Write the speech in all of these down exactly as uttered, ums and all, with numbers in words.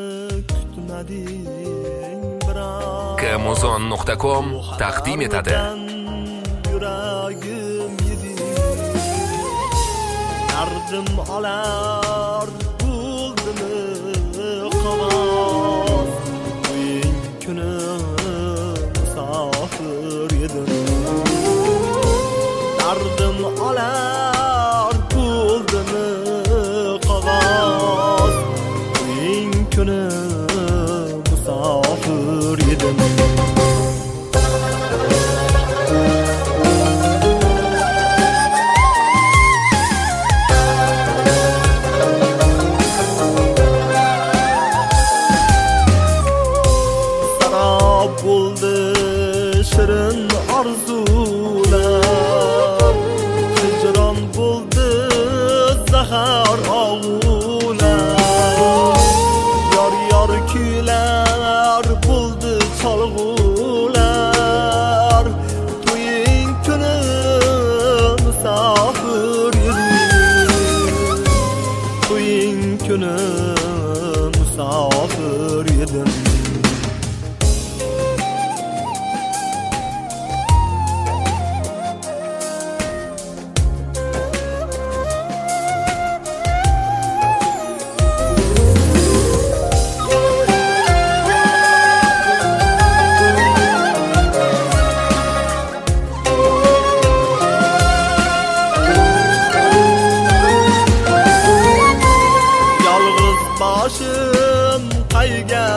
kutmading biroq. Kamozon nuqta com taqdim etadi. Yuragim yedi, dardim olar buldimi qog'oz. O'yin kuni musofir edim, dardim olar buldimi qog'oz. O'yin kuni musofir edim. Bo'ldi shirin orzular, hijron bo'ldi zahar og'ular. Yor yor kuylar bo'ldi cholg'ular. To'ying kuni musofir edim, to'ying kuni musofir edim. Başım qayga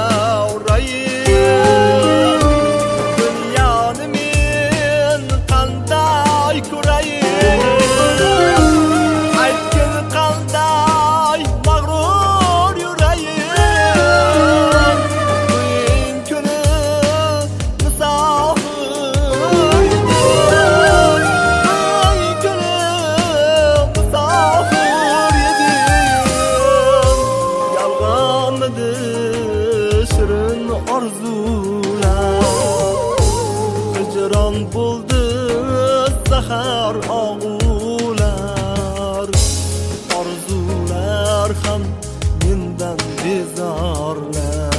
urayim, dunyoni men qanday ko'rayim. Aytgin qanday mag'rur yurayim. O'yin kuni musofir edim, o'yin kuni musofir edim. Shirin orzular, hijron bo'ldi zahar og'ular. Orzular ham mendan bezorlar.